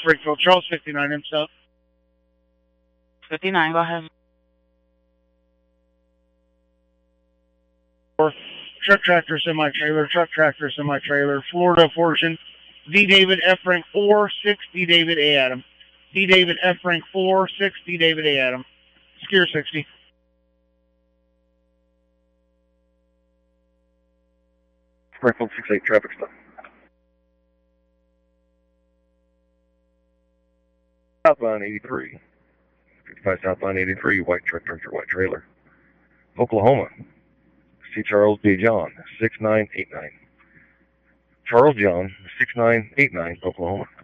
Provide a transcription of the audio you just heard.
Springfield, Charles 59 himself. 59, go ahead. Truck tractor semi-trailer, Florida Fortune, D. David F. Frank 4, 6, D. David A. Adam. D. David F. Frank 4, 6, D. David A. Adam. Skier 60. Springfield 68, traffic stop. Southbound 83. 55 southbound 83, white truck tractor, white trailer. Oklahoma. C. Charles D. John, 6989. Charles John, 6989, Oklahoma.